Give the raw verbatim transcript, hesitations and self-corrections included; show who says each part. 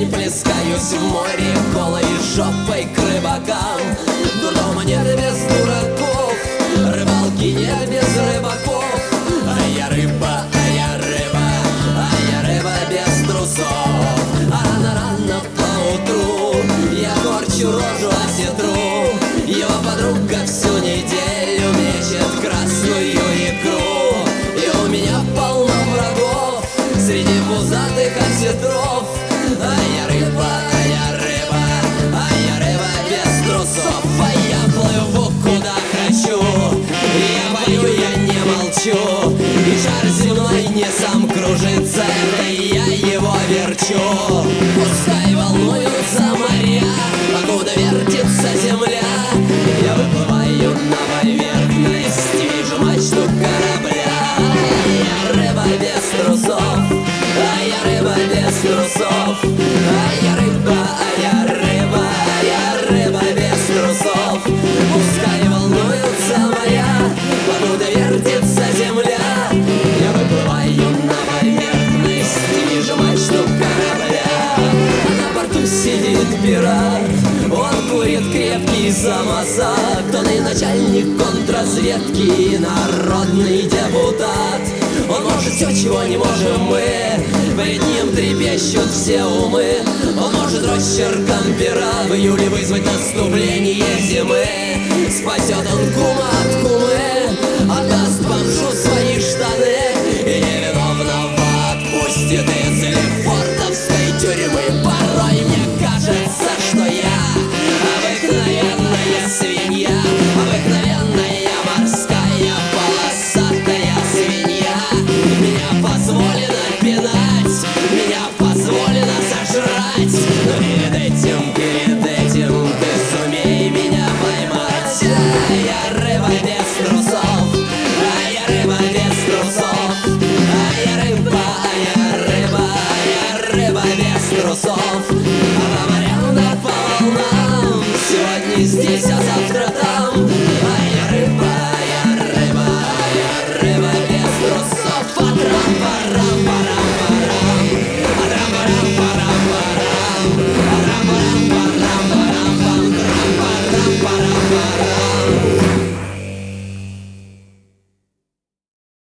Speaker 1: плескаюсь в море голой жопой к рыбакам. Дурдома нет без дураков, рыбалки нет без рыбаков. А я рыба, а я рыба, а я рыба без трусов. А рано-рано поутру я корчу рожу осетру. Его подруга всю неделю мечет красную икру. И у меня полно врагов среди пузатых осетров. А я рыба, а я рыба, а я рыба без трусов. А я плыву куда хочу, я пою, я не молчу. И шар земной не сам кружится, это я его верчу. Пускай волнуются моря, покуда вертится земля. Я выплываю на поверхность, вижу мачту корабля. А я рыба без трусов, а я рыба без трусов. А я рыба, а я рыба, а я рыба без трусов. Пускай волнуются моря, покуда вертится земля. Я выплываю на поверхность, вижу мачту корабля. А на борту сидит пират, он курит крепкий самосад. Он и начальник контрразведки, и народный депутат. Он может все, чего не можем мы, перед ним трепещут все умы. Он может росчерком пера в июле вызвать наступление зимы. Спасет он кума от кумы, отдаст бомжу свои штаны и невиновного отпустит из лефортовской тюрьмы. Порой мне кажется, что я обыкновенная свинья, обыкновенная морская полосатая свинья. Меня позволено пинать, меня позволено сожрать, но перед этим, перед этим ты сумей меня поймать. А я рыба без трусов, а я рыба без трусов. А я рыба, а я рыба, а я рыба без трусов. А по морям да по волнам, сегодня здесь, а завтра там.